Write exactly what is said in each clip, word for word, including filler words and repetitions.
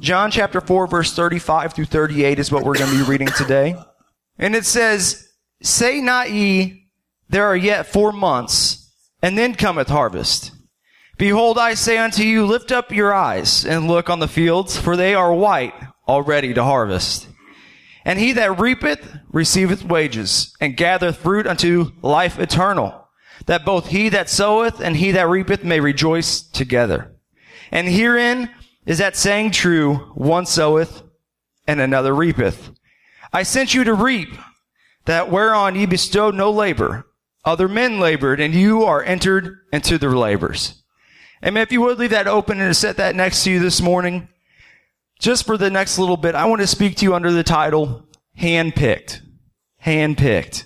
John chapter four, verse thirty-five through thirty-eight is what we're going to be reading today. And it says, "Say not ye, there are yet four months, and then cometh harvest. Behold, I say unto you, lift up your eyes and look on the fields, for they are white already to harvest. And he that reapeth receiveth wages, and gathereth fruit unto life eternal, that both he that soweth and he that reapeth may rejoice together. And herein is that saying true, one soweth and another reapeth. I sent you to reap that whereon ye bestowed no labor. Other men labored, and you are entered into their labors." Amen. If you would leave that open and set that next to you this morning, just for the next little bit, I want to speak to you under the title, Handpicked. Handpicked.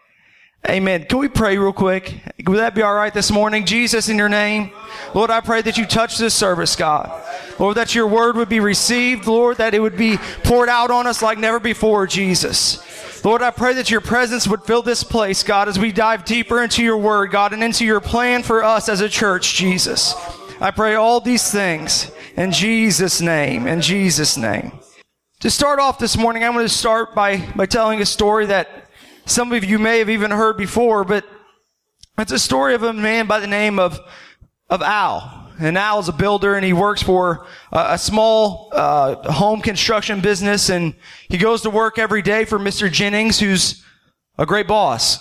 Amen. Can we pray real quick? Would that be all right this morning? Jesus, in your name, Lord, I pray that you touch this service, God. Lord, that your word would be received, Lord, that it would be poured out on us like never before, Jesus. Lord, I pray that your presence would fill this place, God, as we dive deeper into your word, God, and into your plan for us as a church, Jesus. I pray all these things in Jesus' name, in Jesus' name. To start off this morning, I'm going to start by, by telling a story that some of you may have even heard before, but it's a story of a man by the name of, of Al. And Al is a builder, and he works for a, a small uh, home construction business, and he goes to work every day for Mister Jennings, who's a great boss.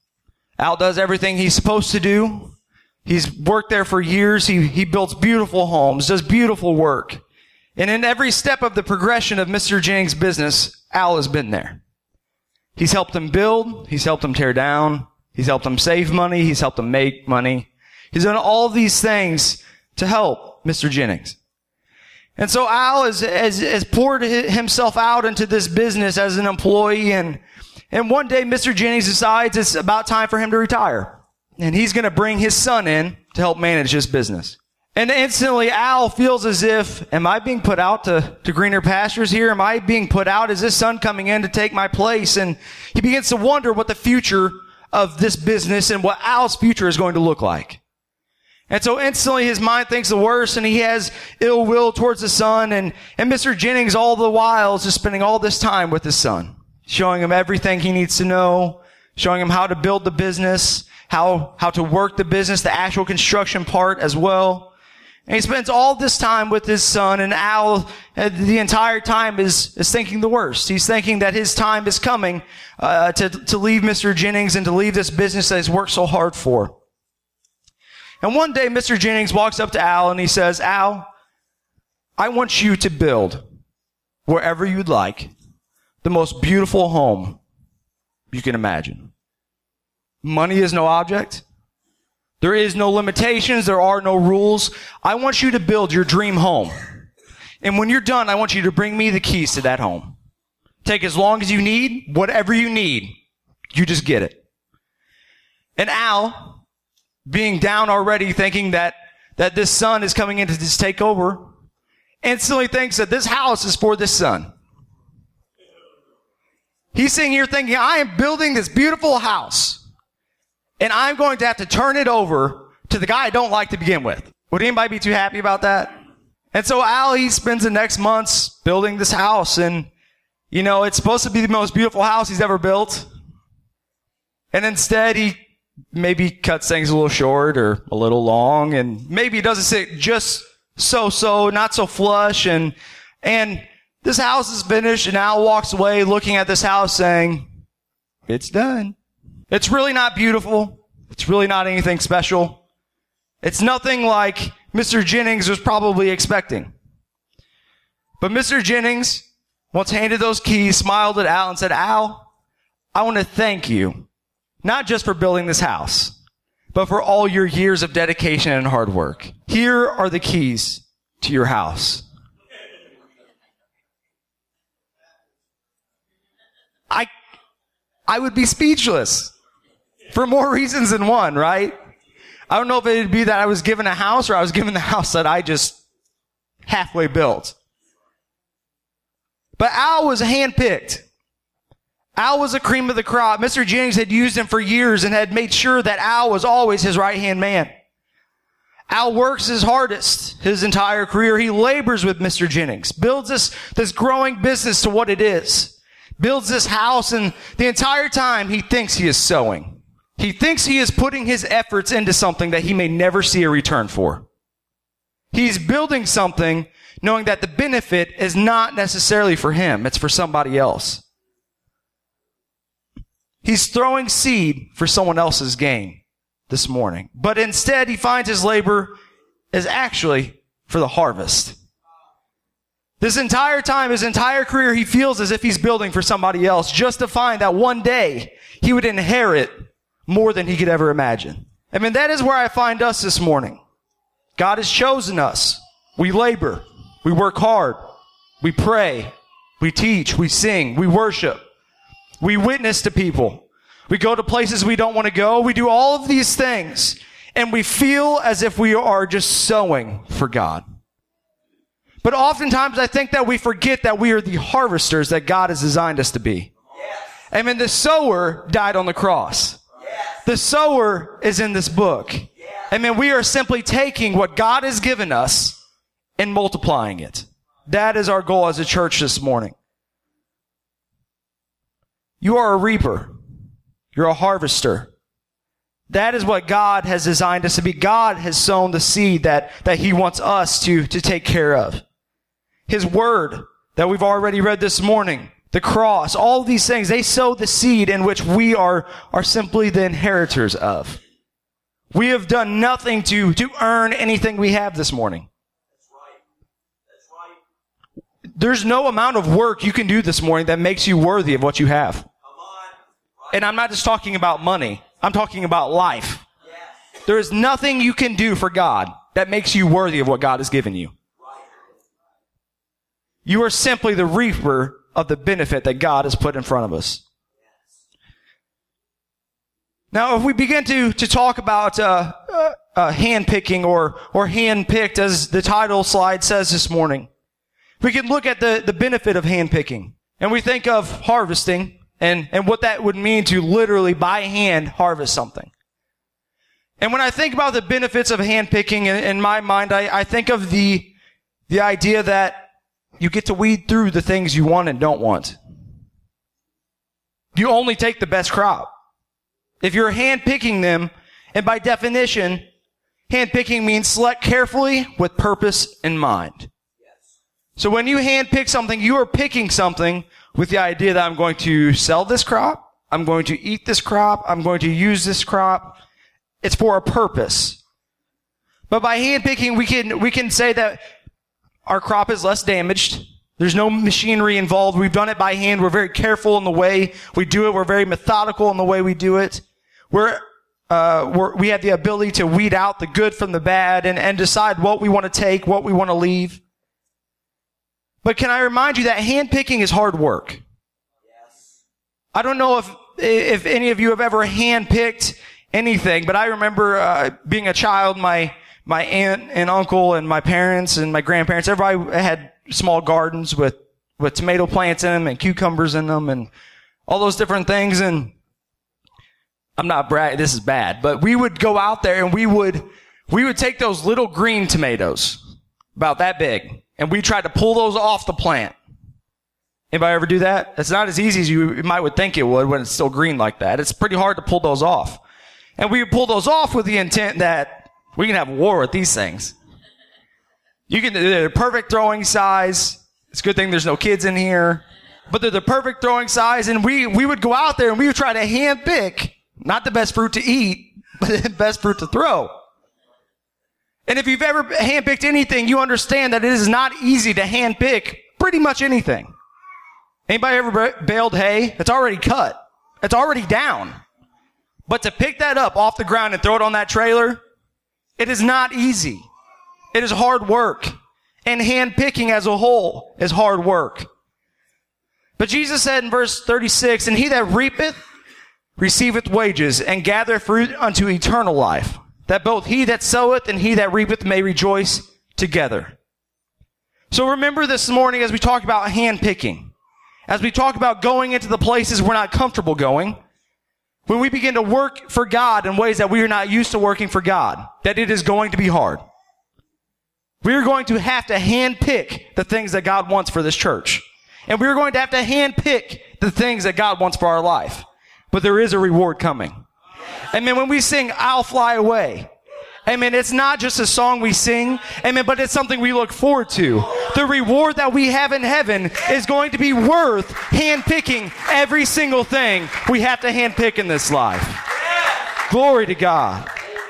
Al does everything he's supposed to do. He's worked there for years. He, he builds beautiful homes, does beautiful work. And in every step of the progression of Mister Jennings' business, Al has been there. He's helped him build. He's helped him tear down. He's helped him save money. He's helped him make money. He's done all these things to help Mister Jennings. And so Al has, has, has poured himself out into this business as an employee, and, and one day Mister Jennings decides it's about time for him to retire. And he's going to bring his son in to help manage this business. And instantly Al feels as if, am I being put out to, to greener pastures here? Am I being put out? Is this son coming in to take my place? And he begins to wonder what the future of this business and what Al's future is going to look like. And so instantly his mind thinks the worst, and he has ill will towards the son. And, and Mister Jennings all the while is just spending all this time with his son, showing him everything he needs to know, showing him how to build the business, how, how to work the business, the actual construction part as well. And he spends all this time with his son, and Al, uh, the entire time is, is thinking the worst. He's thinking that his time is coming, uh, to, to leave Mister Jennings and to leave this business that he's worked so hard for. And one day, Mister Jennings walks up to Al and he says, "Al, I want you to build, wherever you'd like, the most beautiful home you can imagine. Money is no object. There is no limitations. There are no rules. I want you to build your dream home. And when you're done, I want you to bring me the keys to that home. Take as long as you need, whatever you need. You just get it." And Al, being down already, thinking that, that this son is coming in to just take over, instantly thinks that this house is for this son. He's sitting here thinking, I am building this beautiful house, and I'm going to have to turn it over to the guy I don't like to begin with. Would anybody be too happy about that? And so Al, he spends the next months building this house, and, you know, it's supposed to be the most beautiful house he's ever built. And instead, he maybe cuts things a little short or a little long, and maybe it doesn't sit just so-so, not so flush, and and this house is finished, and Al walks away looking at this house saying, it's done. It's really not beautiful. It's really not anything special. It's nothing like Mister Jennings was probably expecting. But Mister Jennings, once handed those keys, smiled at Al and said, "Al, I want to thank you. Not just for building this house, but for all your years of dedication and hard work. Here are the keys to your house." I, I would be speechless for more reasons than one, right? I don't know if it'd be that I was given a house or I was given the house that I just halfway built. But Al was handpicked. Al was the cream of the crop. Mister Jennings had used him for years and had made sure that Al was always his right-hand man. Al works his hardest his entire career. He labors with Mister Jennings, builds this, this growing business to what it is, builds this house, and the entire time he thinks he is sowing. He thinks he is putting his efforts into something that he may never see a return for. He's building something knowing that the benefit is not necessarily for him. It's for somebody else. He's throwing seed for someone else's gain this morning. But instead, he finds his labor is actually for the harvest. This entire time, his entire career, he feels as if he's building for somebody else, just to find that one day he would inherit more than he could ever imagine. I mean, that is where I find us this morning. God has chosen us. We labor. We work hard. We pray. We teach. We sing. We worship. We witness to people. We go to places we don't want to go. We do all of these things. And we feel as if we are just sowing for God. But oftentimes I think that we forget that we are the harvesters that God has designed us to be. Yes. I mean, the sower died on the cross. Yes. The sower is in this book. Yes. I mean, we are simply taking what God has given us and multiplying it. That is our goal as a church this morning. You are a reaper. You're a harvester. That is what God has designed us to be. God has sown the seed that, that He wants us to, to take care of. His word that we've already read this morning, the cross, all of these things, they sow the seed in which we are, are simply the inheritors of. We have done nothing to, to earn anything we have this morning. That's right. That's right. There's no amount of work you can do this morning that makes you worthy of what you have. Come on. Right. And I'm not just talking about money. I'm talking about life. Yes. There is nothing you can do for God that makes you worthy of what God has given you. Right. You are simply the reaper of the benefit that God has put in front of us. Now, if we begin to, to talk about uh, uh, uh, hand-picking or, or hand-picked, as the title slide says this morning, we can look at the, the benefit of hand-picking. And we think of harvesting and, and what that would mean to literally by hand harvest something. And when I think about the benefits of hand-picking, in, in my mind, I, I think of the, the idea that you get to weed through the things you want and don't want. You only take the best crop. If you're hand-picking them, and by definition, hand-picking means select carefully with purpose in mind. Yes. So when you hand-pick something, you are picking something with the idea that I'm going to sell this crop, I'm going to eat this crop, I'm going to use this crop. It's for a purpose. But by hand-picking, we can, we can say that our crop is less damaged. There's no machinery involved. We've done it by hand. We're very careful in the way we do it. We're very methodical in the way we do it. We're, uh, we're, we have the ability to weed out the good from the bad and, and decide what we want to take, what we want to leave. But can I remind you that hand-picking is hard work? Yes. I don't know if, if any of you have ever hand-picked anything, but I remember, uh, being a child, my, my aunt and uncle and my parents and my grandparents, everybody had small gardens with, with tomato plants in them and cucumbers in them and all those different things. And I'm not bragging, this is bad, but we would go out there and we would, we would take those little green tomatoes, about that big, and we tried to pull those off the plant. Anybody ever do that? It's not as easy as you might would think it would when it's still green like that. It's pretty hard to pull those off. And we would pull those off with the intent that we can have war with these things. You can, they're the perfect throwing size. It's a good thing there's no kids in here. But they're the perfect throwing size, and we, we would go out there and we would try to hand pick, not the best fruit to eat, but the best fruit to throw. And if you've ever hand picked anything, you understand that it is not easy to hand pick pretty much anything. Anybody ever baled hay? It's already cut. It's already down. But to pick that up off the ground and throw it on that trailer, it is not easy. It is hard work. And hand picking as a whole is hard work. But Jesus said in verse thirty-six, "And he that reapeth receiveth wages, and gathereth fruit unto eternal life, that both he that soweth and he that reapeth may rejoice together." So remember this morning as we talk about hand picking, as we talk about going into the places we're not comfortable going, when we begin to work for God in ways that we are not used to working for God, that it is going to be hard. We are going to have to handpick the things that God wants for this church. And we are going to have to handpick the things that God wants for our life. But there is a reward coming. Amen. When we sing, I'll Fly Away, amen, it's not just a song we sing, amen, but it's something we look forward to. The reward that we have in heaven is going to be worth handpicking every single thing we have to handpick in this life. Glory to God.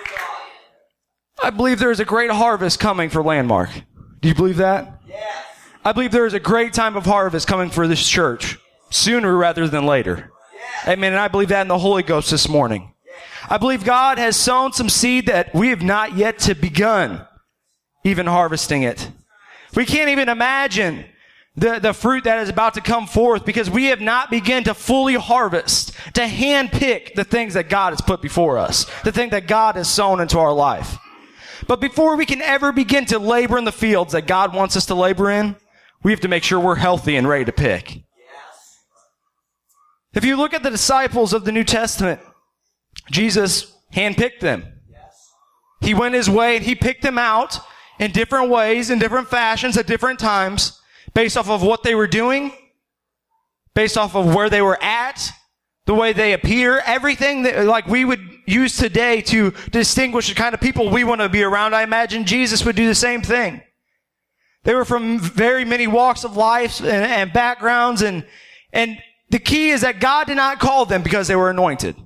I believe there is a great harvest coming for Landmark. Do you believe that? Yes. I believe there is a great time of harvest coming for this church, sooner rather than later. Yes. Amen. And I believe that in the Holy Ghost this morning. I believe God has sown some seed that we have not yet to begun even harvesting it. We can't even imagine the, the fruit that is about to come forth because we have not begun to fully harvest, to handpick the things that God has put before us, the thing that God has sown into our life. But before we can ever begin to labor in the fields that God wants us to labor in, we have to make sure we're healthy and ready to pick. Yes. If you look at the disciples of the New Testament, Jesus handpicked them. Yes. He went his way and he picked them out in different ways, in different fashions, at different times, based off of what they were doing, based off of where they were at, the way they appear, everything that like we would use today to distinguish the kind of people we want to be around. I imagine Jesus would do the same thing. They were from very many walks of life and, and backgrounds, and and the key is that God did not call them because they were anointed.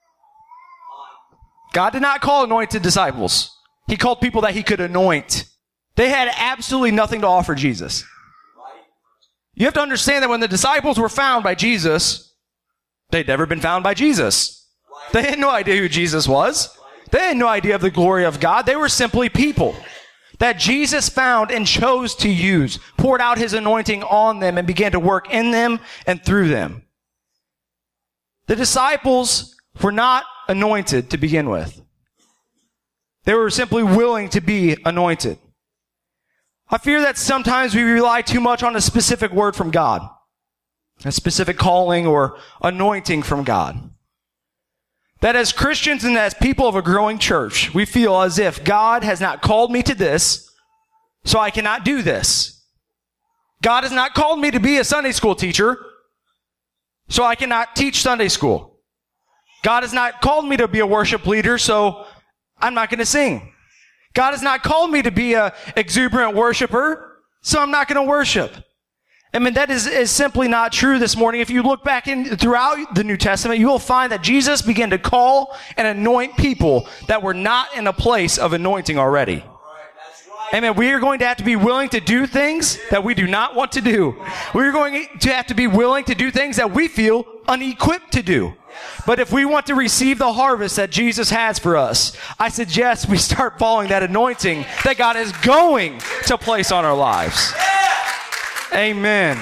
God did not call anointed disciples. He called people that he could anoint. They had absolutely nothing to offer Jesus. Right. You have to understand that when the disciples were found by Jesus, they'd never been found by Jesus. Right. They had no idea who Jesus was. They had no idea of the glory of God. They were simply people that Jesus found and chose to use, poured out his anointing on them and began to work in them and through them. The disciples were not anointed to begin with. They were simply willing to be anointed. I fear that sometimes we rely too much on a specific word from God, a specific calling or anointing from God. That as Christians and as people of a growing church, we feel as if God has not called me to this, so I cannot do this. God has not called me to be a Sunday school teacher, so I cannot teach Sunday school. God has not called me to be a worship leader, so I'm not going to sing. God has not called me to be a exuberant worshiper, so I'm not going to worship. I mean, that is, is simply not true this morning. If you look back in throughout the New Testament, you will find that Jesus began to call and anoint people that were not in a place of anointing already. Right. That's right. Amen. We are going to have to be willing to do things that we do not want to do. We're going to have to be willing to do things that we feel unequipped to do. But if we want to receive the harvest that Jesus has for us, I suggest we start following that anointing that God is going to place on our lives. Amen.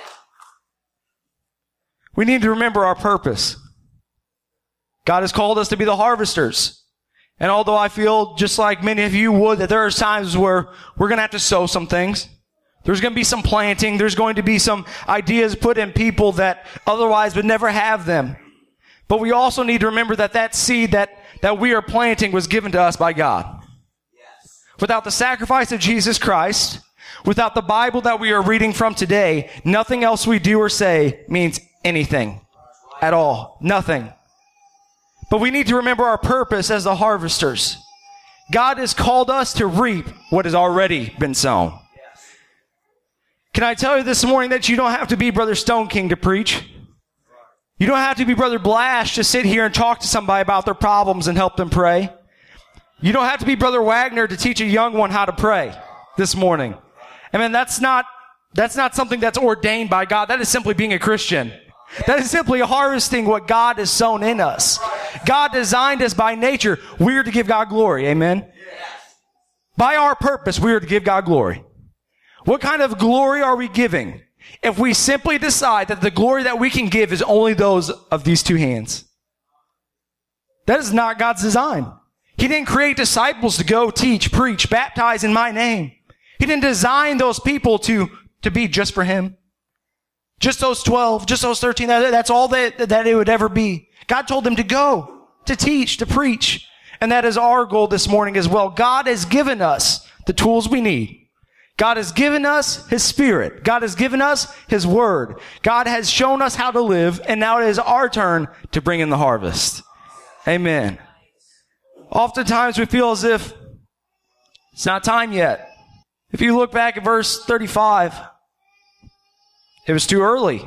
We need to remember our purpose. God has called us to be the harvesters. And although I feel just like many of you would, that there are times where we're going to have to sow some things. There's going to be some planting. There's going to be some ideas put in people that otherwise would never have them. But we also need to remember that that seed that, that we are planting was given to us by God. Yes. Without the sacrifice of Jesus Christ, without the Bible that we are reading from today, nothing else we do or say means anything at all. Nothing. But we need to remember our purpose as the harvesters. God has called us to reap what has already been sown. Yes. Can I tell you this morning that you don't have to be Brother Stone King to preach? You don't have to be Brother Blash to sit here and talk to somebody about their problems and help them pray. You don't have to be Brother Wagner to teach a young one how to pray this morning. I mean, that's not, that's not something that's ordained by God. That is simply being a Christian. That is simply harvesting what God has sown in us. God designed us by nature. We are to give God glory. Amen? By our purpose, we are to give God glory. What kind of glory are we giving if we simply decide that the glory that we can give is only those of these two hands? That is not God's design. He didn't create disciples to go teach, preach, baptize in my name. He didn't design those people to, to be just for him. Just those twelve, just those thirteen, that, that's all that, that it would ever be. God told them to go, to teach, to preach. And that is our goal this morning as well. God has given us the tools we need. God has given us His Spirit. God has given us His Word. God has shown us how to live, and now it is our turn to bring in the harvest. Amen. Oftentimes we feel as if it's not time yet. If you look back at verse thirty-five, it was too early.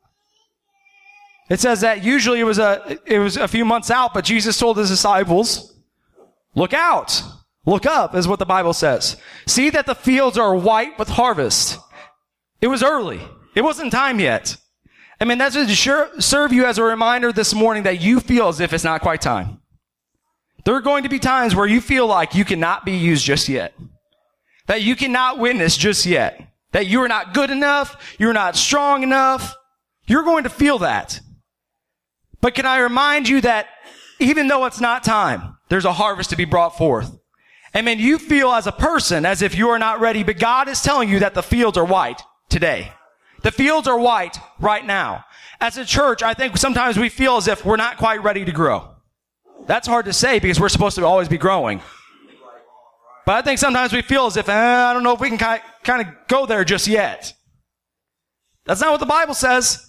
It says that usually it was a, it was a few months out, but Jesus told His disciples, look out. Look up is what the Bible says. See that the fields are white with harvest. It was early. It wasn't time yet. I mean, that's to serve you as a reminder this morning that you feel as if it's not quite time. There are going to be times where you feel like you cannot be used just yet. That you cannot witness just yet. That you are not good enough. You're not strong enough. You're going to feel that. But can I remind you that even though it's not time, there's a harvest to be brought forth. I mean, you feel as a person as if you are not ready, but God is telling you that the fields are white today. The fields are white right now. As a church, I think sometimes we feel as if we're not quite ready to grow. That's hard to say because we're supposed to always be growing. But I think sometimes we feel as if, eh, I don't know if we can kind of, kind of go there just yet. That's not what the Bible says.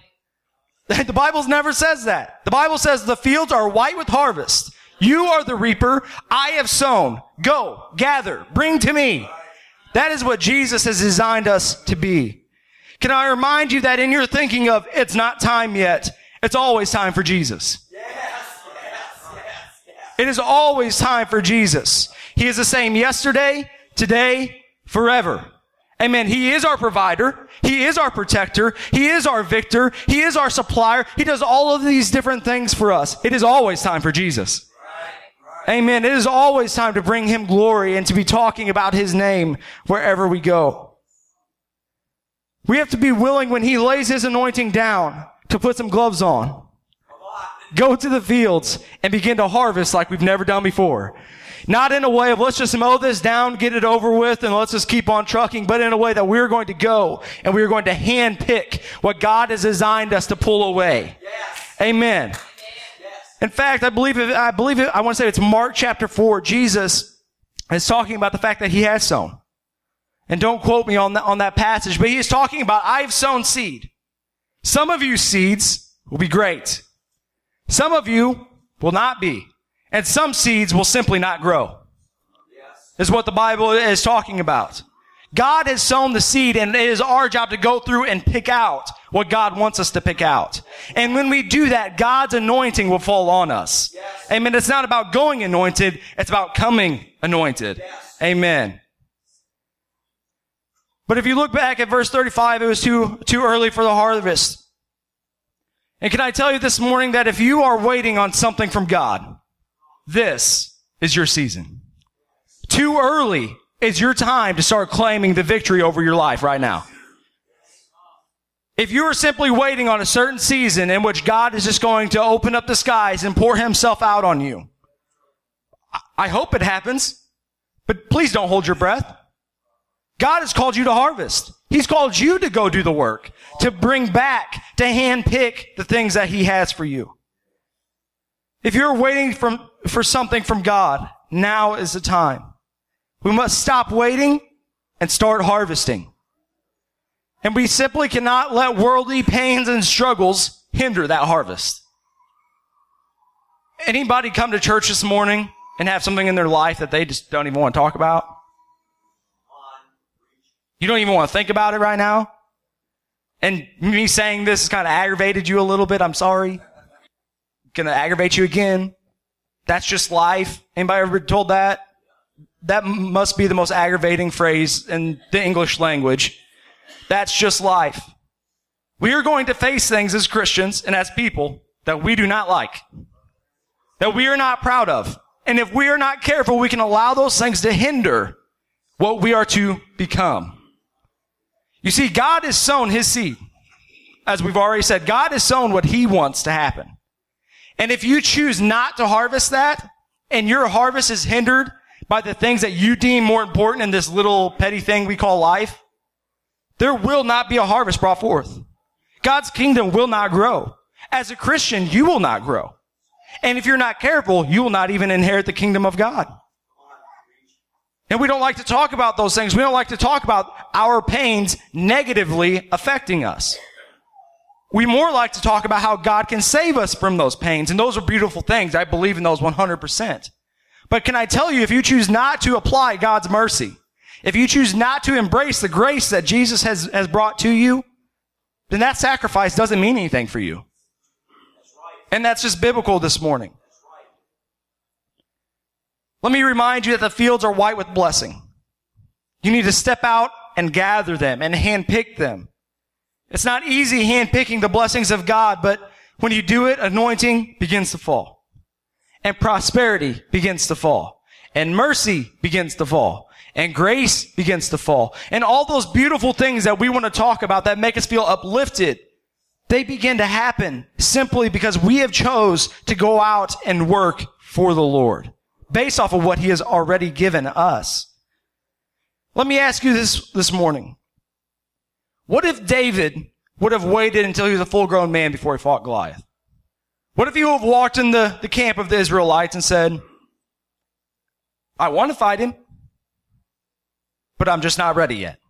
The Bible never says that. The Bible says the fields are white with harvest. You are the reaper. I have sown. Go, gather, bring to me. That is what Jesus has designed us to be. Can I remind you that in your thinking of it's not time yet, it's always time for Jesus. Yes, yes, yes, yes. It is always time for Jesus. He is the same yesterday, today, forever. Amen. He is our provider. He is our protector. He is our victor. He is our supplier. He does all of these different things for us. It is always time for Jesus. Amen. It is always time to bring Him glory and to be talking about His name wherever we go. We have to be willing when He lays His anointing down to put some gloves on. Go to the fields and begin to harvest like we've never done before. Not in a way of let's just mow this down, get it over with, and let's just keep on trucking, but in a way that we're going to go and we're going to hand pick what God has designed us to pull away. Yes. Amen. Yes. In fact, I believe it, I believe it, I want to say it's Mark chapter four. Jesus is talking about the fact that He has sown. And don't quote me on that, on that passage, but He is talking about, I've sown seed. Some of you seeds will be great. Some of you will not be. And some seeds will simply not grow. Yes. Is what the Bible is talking about. God has sown the seed, and it is our job to go through and pick out what God wants us to pick out. And when we do that, God's anointing will fall on us. Yes. Amen. It's not about going anointed. It's about coming anointed. Yes. Amen. But if you look back at verse thirty-five, it was too, too early for the harvest. And can I tell you this morning that if you are waiting on something from God, this is your season. Too early is your time to start claiming the victory over your life right now. If you are simply waiting on a certain season in which God is just going to open up the skies and pour Himself out on you, I hope it happens, but please don't hold your breath. God has called you to harvest. He's called you to go do the work, to bring back, to hand pick the things that He has for you. If you're waiting from, for something from God, now is the time. We must stop waiting and start harvesting. And we simply cannot let worldly pains and struggles hinder that harvest. Anybody come to church this morning and have something in their life that they just don't even want to talk about? You don't even want to think about it right now? And me saying this has kind of aggravated you a little bit. I'm sorry. Gonna aggravate you again. That's just life. Anybody ever been told that? That must be the most aggravating phrase in the English language. That's just life. We are going to face things as Christians and as people that we do not like, that we are not proud of. And if we are not careful, we can allow those things to hinder what we are to become. You see, God has sown His seed. As we've already said, God has sown what He wants to happen. And if you choose not to harvest that, and your harvest is hindered by the things that you deem more important in this little petty thing we call life, there will not be a harvest brought forth. God's kingdom will not grow. As a Christian, you will not grow. And if you're not careful, you will not even inherit the kingdom of God. And we don't like to talk about those things. We don't like to talk about our pains negatively affecting us. We more like to talk about how God can save us from those pains. And those are beautiful things. I believe in those one hundred percent. But can I tell you, if you choose not to apply God's mercy, if you choose not to embrace the grace that Jesus has, has brought to you, then that sacrifice doesn't mean anything for you. And that's just biblical this morning. Let me remind you that the fields are white with blessing. You need to step out and gather them and handpick them. It's not easy handpicking the blessings of God, but when you do it, anointing begins to fall. And prosperity begins to fall. And mercy begins to fall. And grace begins to fall. And all those beautiful things that we want to talk about that make us feel uplifted, they begin to happen simply because we have chose to go out and work for the Lord, based off of what he has already given us. Let me ask you this this morning. What if David would have waited until he was a full-grown man before he fought Goliath? What if he would have walked in the, the camp of the Israelites and said, I want to fight him, but I'm just not ready yet.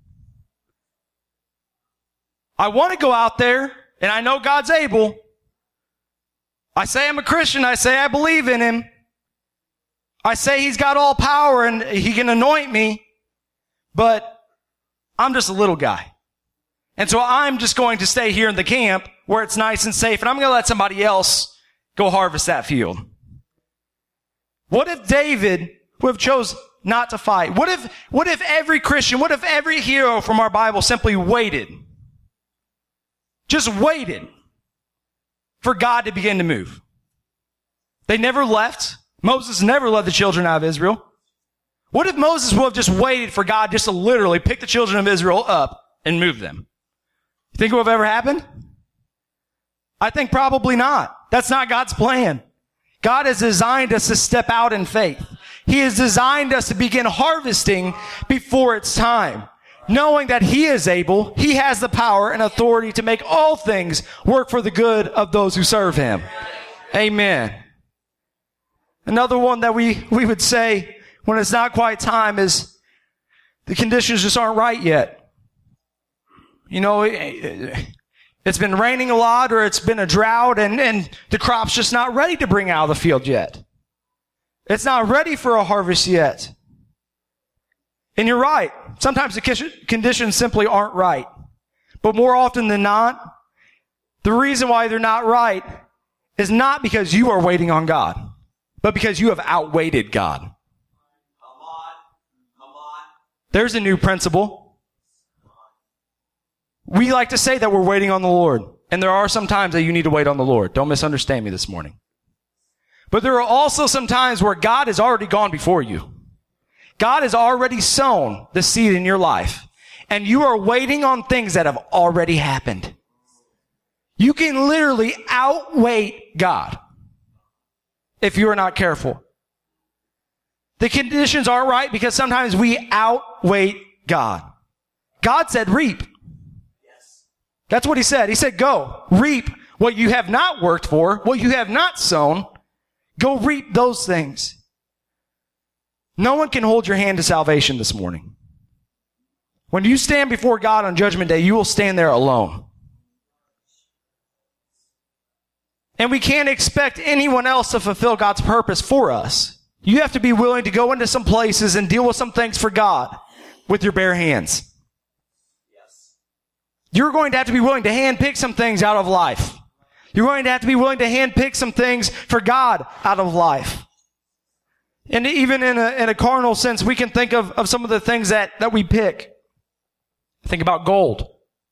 I want to go out there, and I know God's able. I say I'm a Christian. I say I believe in him. I say he's got all power and he can anoint me, but I'm just a little guy. And so I'm just going to stay here in the camp where it's nice and safe, and I'm going to let somebody else go harvest that field. What if David would have chose not to fight? What if, what if every Christian, what if every hero from our Bible simply waited? Just waited for God to begin to move. They never left. Moses never led the children out of Israel. What if Moses would have just waited for God just to literally pick the children of Israel up and move them? You think it would have ever happened? I think probably not. That's not God's plan. God has designed us to step out in faith. He has designed us to begin harvesting before it's time, knowing that he is able, he has the power and authority to make all things work for the good of those who serve him. Amen. Another one that we, we would say when it's not quite time is the conditions just aren't right yet. You know, it, it's been raining a lot or it's been a drought and, and the crop's just not ready to bring out of the field yet. It's not ready for a harvest yet. And you're right. Sometimes the conditions simply aren't right. But more often than not, the reason why they're not right is not because you are waiting on God, but because you have outwaited God. Come on. Come on. There's a new principle. We like to say that we're waiting on the Lord. And there are some times that you need to wait on the Lord. Don't misunderstand me this morning. But there are also some times where God has already gone before you. God has already sown the seed in your life. And you are waiting on things that have already happened. You can literally outwait God if you are not careful. The conditions aren't right because sometimes we outwait God. God said reap. Yes. That's what he said. He said go, reap what you have not worked for, what you have not sown. Go reap those things. No one can hold your hand to salvation this morning. When you stand before God on Judgment Day, you will stand there alone. And we can't expect anyone else to fulfill God's purpose for us. You have to be willing to go into some places and deal with some things for God with your bare hands. Yes. You're going to have to be willing to handpick some things out of life. You're going to have to be willing to handpick some things for God out of life. And even in a, in a carnal sense, we can think of, of some of the things that, that we pick. Think about gold.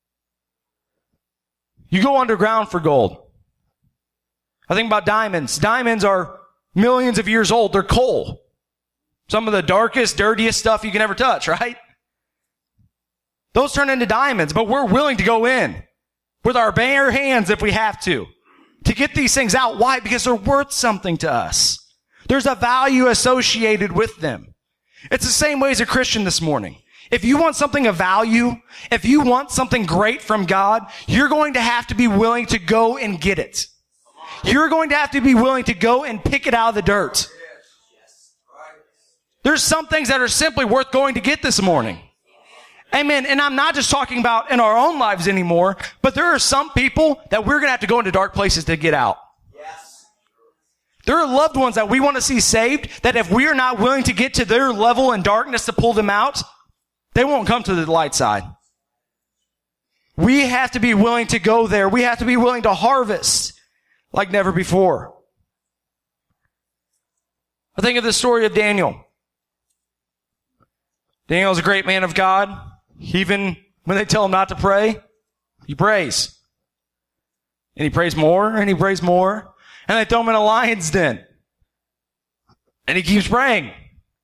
You go underground for gold. I think about diamonds. Diamonds are millions of years old. They're coal. Some of the darkest, dirtiest stuff you can ever touch, right? Those turn into diamonds, but we're willing to go in with our bare hands if we have to, to get these things out. Why? Because they're worth something to us. There's a value associated with them. It's the same way as a Christian this morning. If you want something of value, if you want something great from God, you're going to have to be willing to go and get it. You're going to have to be willing to go and pick it out of the dirt. There's some things that are simply worth going to get this morning. Amen. And I'm not just talking about in our own lives anymore, but there are some people that we're going to have to go into dark places to get out. Yes. There are loved ones that we want to see saved, that if we are not willing to get to their level in darkness to pull them out, they won't come to the light side. We have to be willing to go there. We have to be willing to harvest like never before. I think of the story of Daniel. Daniel's a great man of God. Even when they tell him not to pray, he prays. And he prays more, and he prays more. And they throw him in a lion's den. And he keeps praying.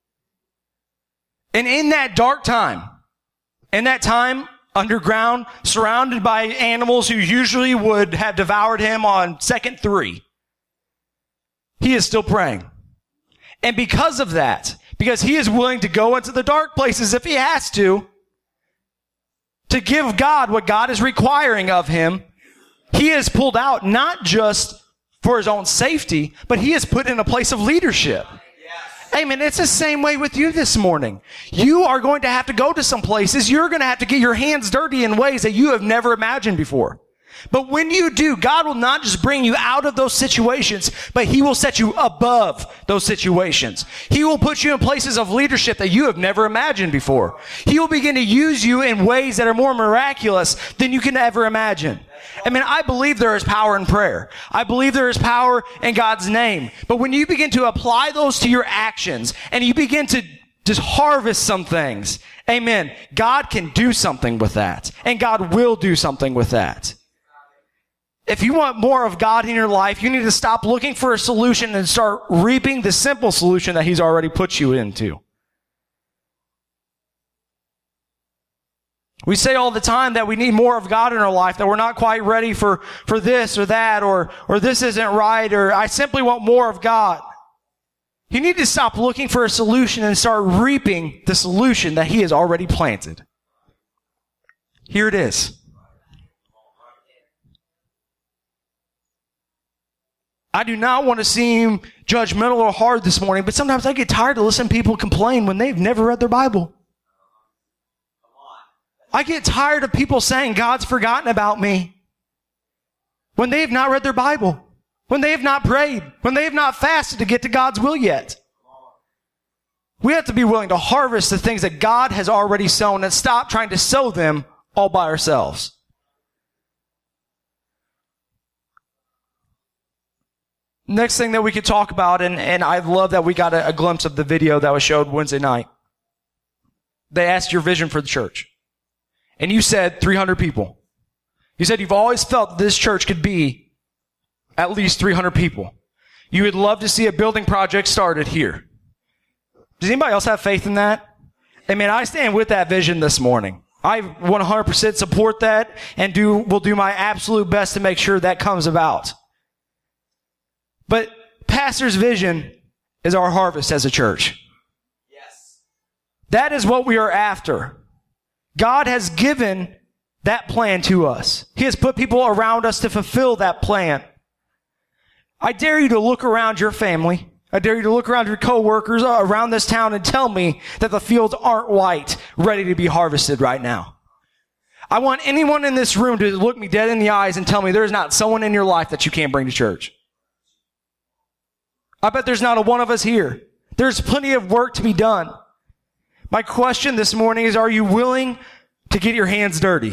And in that dark time, in that time underground, surrounded by animals who usually would have devoured him on second three, he is still praying. And because of that, because he is willing to go into the dark places if he has to, to give God what God is requiring of him, he is pulled out not just for his own safety, but he is put in a place of leadership. Yes. Amen. It's the same way with you this morning. You are going to have to go to some places. You're going to have to get your hands dirty in ways that you have never imagined before. But when you do, God will not just bring you out of those situations, but he will set you above those situations. He will put you in places of leadership that you have never imagined before. He will begin to use you in ways that are more miraculous than you can ever imagine. I mean, I believe there is power in prayer. I believe there is power in God's name. But when you begin to apply those to your actions and you begin to just harvest some things, amen, God can do something with that. And God will do something with that. If you want more of God in your life, you need to stop looking for a solution and start reaping the simple solution that he's already put you into. We say all the time that we need more of God in our life, that we're not quite ready for, for this or that, or, or this isn't right, or I simply want more of God. You need to stop looking for a solution and start reaping the solution that he has already planted. Here it is. I do not want to seem judgmental or hard this morning, but sometimes I get tired of listening to people complain when they've never read their Bible. I get tired of people saying God's forgotten about me when they have not read their Bible, when they have not prayed, when they have not fasted to get to God's will yet. We have to be willing to harvest the things that God has already sown and stop trying to sow them all by ourselves. Next thing that we could talk about, and, and I love that we got a, a glimpse of the video that was showed Wednesday night. They asked your vision for the church. And you said three hundred people. You said you've always felt that this church could be at least three hundred people. You would love to see a building project started here. Does anybody else have faith in that? I mean, I stand with that vision this morning. I one hundred percent support that and do will do my absolute best to make sure that comes about. But pastor's vision is our harvest as a church. Yes. That is what we are after. God has given that plan to us. He has put people around us to fulfill that plan. I dare you to look around your family. I dare you to look around your coworkers around this town and tell me that the fields aren't white, ready to be harvested right now. I want anyone in this room to look me dead in the eyes and tell me there's not someone in your life that you can't bring to church. I bet there's not a one of us here. There's plenty of work to be done. My question this morning is, are you willing to get your hands dirty?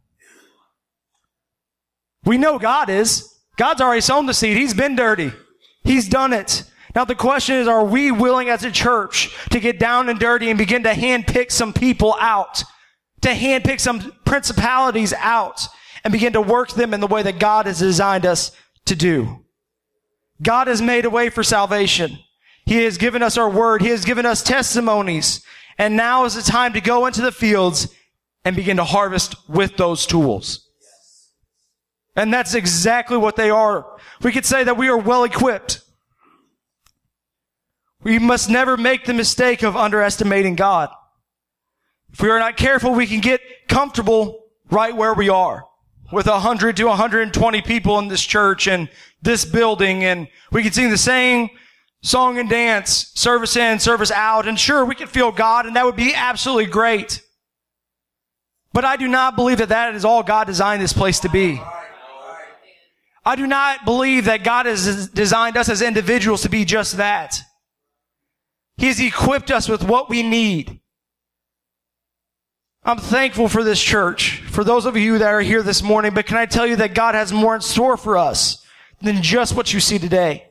We know God is. God's already sown the seed. He's been dirty. He's done it. Now the question is, are we willing as a church to get down and dirty and begin to handpick some people out, to handpick some principalities out and begin to work them in the way that God has designed us to do? God has made a way for salvation. He has given us our word. He has given us testimonies. And now is the time to go into the fields and begin to harvest with those tools. And that's exactly what they are. We could say that we are well equipped. We must never make the mistake of underestimating God. If we are not careful, we can get comfortable right where we are with one hundred to one hundred twenty people in this church and this building, and we can sing the same song and dance, service in, service out, and sure, we can feel God, and that would be absolutely great. But I do not believe that that is all God designed this place to be. I do not believe that God has designed us as individuals to be just that. He has equipped us with what we need. I'm thankful for this church, for those of you that are here this morning, but can I tell you that God has more in store for us than just what you see today?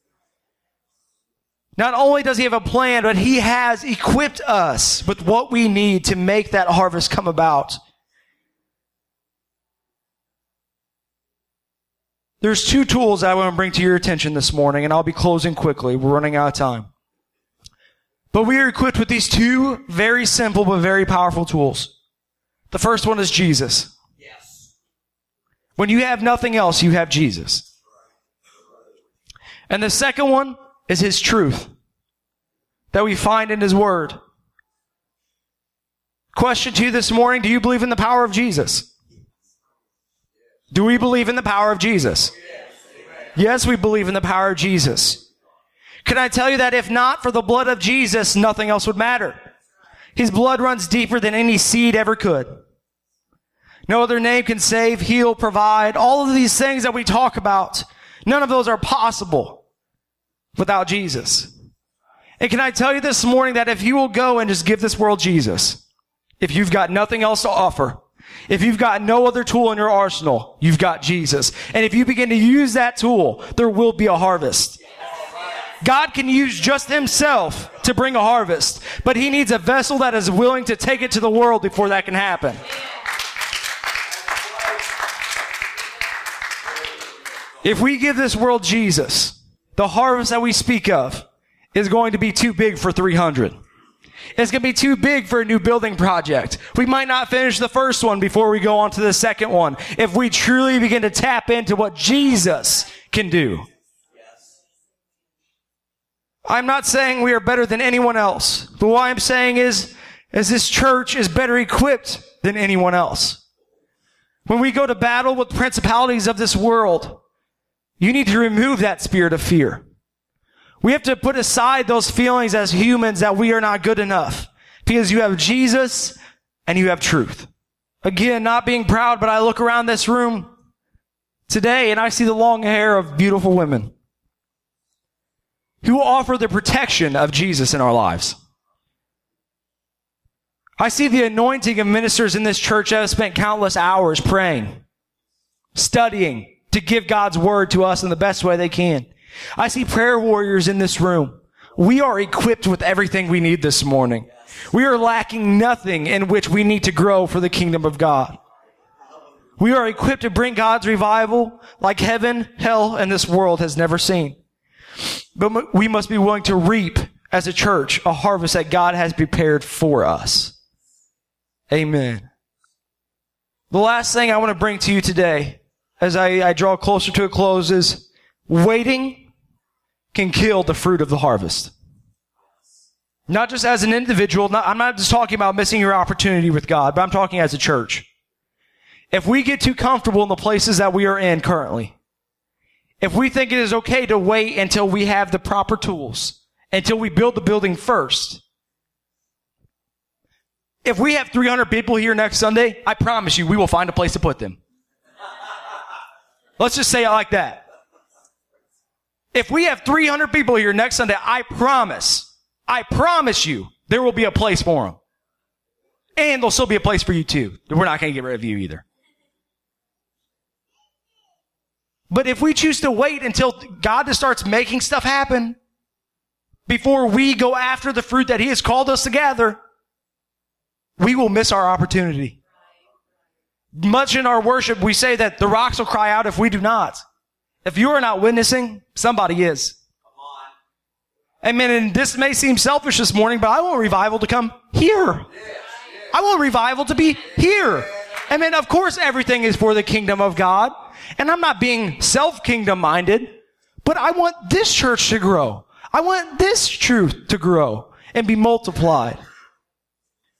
Not only does He have a plan, but He has equipped us with what we need to make that harvest come about. There's two tools I want to bring to your attention this morning, and I'll be closing quickly. We're running out of time. But we are equipped with these two very simple but very powerful tools. The first one is Jesus. Yes. When you have nothing else, you have Jesus. And the second one is His truth that we find in His Word. Question to you this morning, do you believe in the power of Jesus? Do we believe in the power of Jesus? Yes, we believe in the power of Jesus. Can I tell you that if not for the blood of Jesus, nothing else would matter? His blood runs deeper than any seed ever could. No other name can save, heal, provide. All of these things that we talk about, none of those are possible without Jesus. And can I tell you this morning that if you will go and just give this world Jesus, if you've got nothing else to offer, if you've got no other tool in your arsenal, you've got Jesus. And if you begin to use that tool, there will be a harvest. God can use just Himself to bring a harvest, but He needs a vessel that is willing to take it to the world before that can happen. If we give this world Jesus, the harvest that we speak of is going to be too big for three hundred. It's going to be too big for a new building project. We might not finish the first one before we go on to the second one if we truly begin to tap into what Jesus can do. I'm not saying we are better than anyone else, but what I'm saying is, is this church is better equipped than anyone else. When we go to battle with principalities of this world, you need to remove that spirit of fear. We have to put aside those feelings as humans that we are not good enough, because you have Jesus and you have truth. Again, not being proud, but I look around this room today and I see the long hair of beautiful women who offer the protection of Jesus in our lives. I see the anointing of ministers in this church that have spent countless hours praying, studying to give God's word to us in the best way they can. I see prayer warriors in this room. We are equipped with everything we need this morning. We are lacking nothing in which we need to grow for the kingdom of God. We are equipped to bring God's revival like heaven, hell, and this world has never seen. But we must be willing to reap as a church a harvest that God has prepared for us. Amen. The last thing I want to bring to you today, as I, I draw closer to a close, is waiting can kill the fruit of the harvest. Not just as an individual. Not, I'm not just talking about missing your opportunity with God, but I'm talking as a church. If we get too comfortable in the places that we are in currently, if we think it is okay to wait until we have the proper tools, until we build the building first, if we have three hundred people here next Sunday, I promise you we will find a place to put them. Let's just say it like that. If we have three hundred people here next Sunday, I promise, I promise you there will be a place for them. And there'll still be a place for you too. We're not going to get rid of you either. But if we choose to wait until God just starts making stuff happen before we go after the fruit that He has called us to gather, we will miss our opportunity. Much in our worship, we say that the rocks will cry out if we do not. If you are not witnessing, somebody is. Amen. And this may seem selfish this morning, but I want revival to come here. I want revival to be here. Amen. Of course, everything is for the kingdom of God. And I'm not being self-kingdom minded, but I want this church to grow. I want this truth to grow and be multiplied.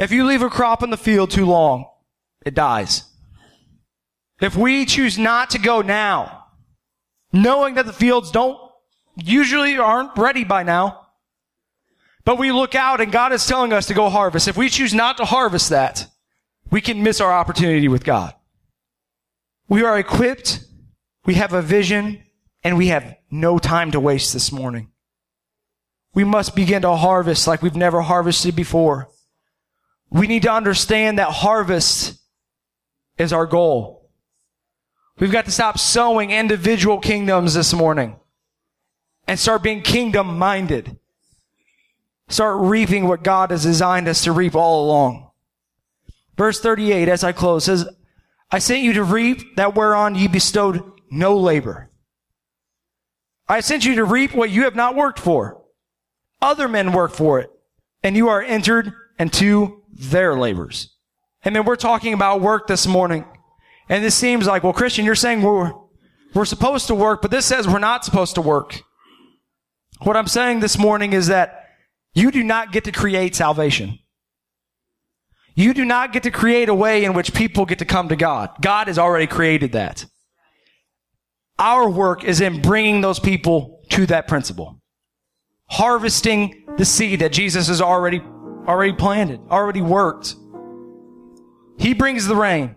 If you leave a crop in the field too long, it dies. If we choose not to go now, knowing that the fields don't, usually aren't ready by now, but we look out and God is telling us to go harvest. If we choose not to harvest that, we can miss our opportunity with God. We are equipped, we have a vision, and we have no time to waste this morning. We must begin to harvest like we've never harvested before. We need to understand that harvest is our goal. We've got to stop sowing individual kingdoms this morning and start being kingdom-minded. Start reaping what God has designed us to reap all along. Verse thirty-eight, as I close, says, I sent you to reap that whereon ye bestowed no labor. I sent you to reap what you have not worked for. Other men work for it, and you are entered into their labors. And then we're talking about work this morning. And this seems like, well, Christian, you're saying we're, we're supposed to work, but this says we're not supposed to work. What I'm saying this morning is that you do not get to create salvation. You do not get to create a way in which people get to come to God. God has already created that. Our work is in bringing those people to that principle. Harvesting the seed that Jesus has already, already planted, already worked. He brings the rain.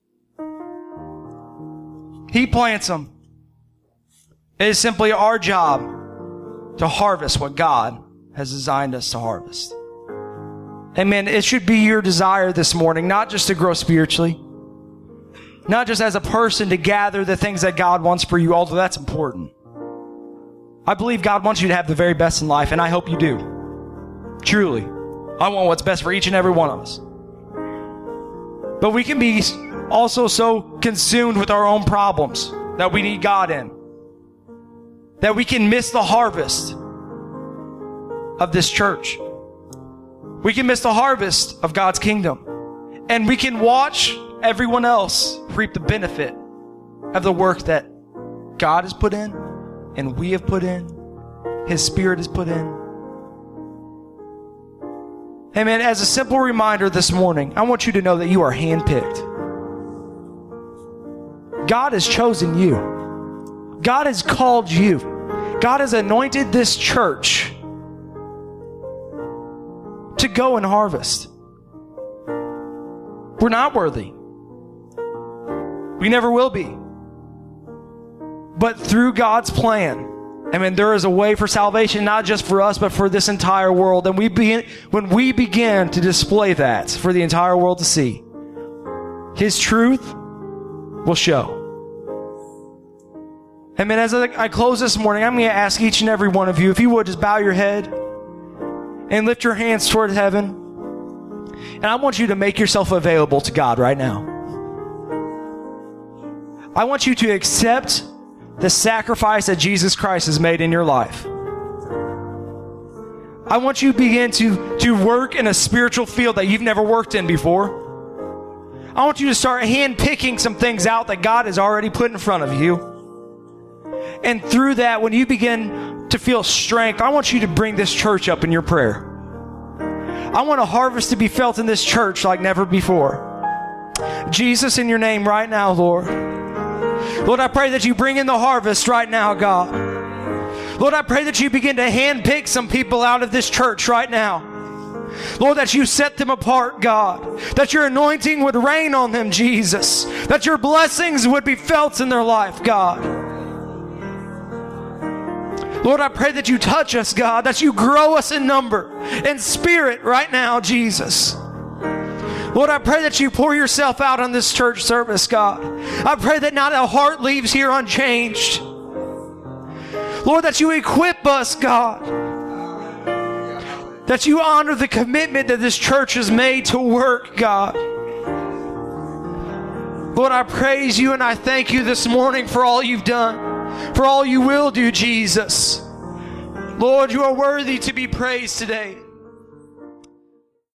He plants them. It is simply our job to harvest what God has designed us to harvest. Amen. It should be your desire this morning, not just to grow spiritually, not just as a person to gather the things that God wants for you, although that's important. I believe God wants you to have the very best in life, and I hope you do. Truly. I want what's best for each and every one of us. But we can be also so consumed with our own problems that we need God in, that we can miss the harvest of this church. We can miss the harvest of God's kingdom. And we can watch everyone else reap the benefit of the work that God has put in and we have put in, His Spirit has put in. Amen. As a simple reminder this morning, I want you to know that you are handpicked. God has chosen you. God has called you. God has anointed this church to go and harvest. We're not worthy. We never will be. But through God's plan, I mean, there is a way for salvation, not just for us, but for this entire world. And we begin, when we begin to display that for the entire world to see, His truth will show. Amen. As I close this morning, I'm going to ask each and every one of you, if you would, just bow your head and lift your hands toward heaven. And I want you to make yourself available to God right now. I want you to accept the sacrifice that Jesus Christ has made in your life. I want you to begin to, to work in a spiritual field that you've never worked in before. I want you to start hand-picking some things out that God has already put in front of you. And through that, when you begin to feel strength, I want you to bring this church up in your prayer. I want a harvest to be felt in this church like never before. Jesus, in your name right now, Lord. Lord, I pray that you bring in the harvest right now, God. Lord, I pray that you begin to handpick some people out of this church right now. Lord, that you set them apart, God. That your anointing would rain on them, Jesus. That your blessings would be felt in their life, God. Lord, I pray that you touch us, God, that you grow us in number and spirit right now, Jesus. Lord, I pray that you pour yourself out on this church service, God. I pray that not a heart leaves here unchanged. Lord, that you equip us, God. That you honor the commitment that this church has made to work, God. Lord, I praise you and I thank you this morning for all you've done, for all you will do, Jesus. Lord, you are worthy to be praised today.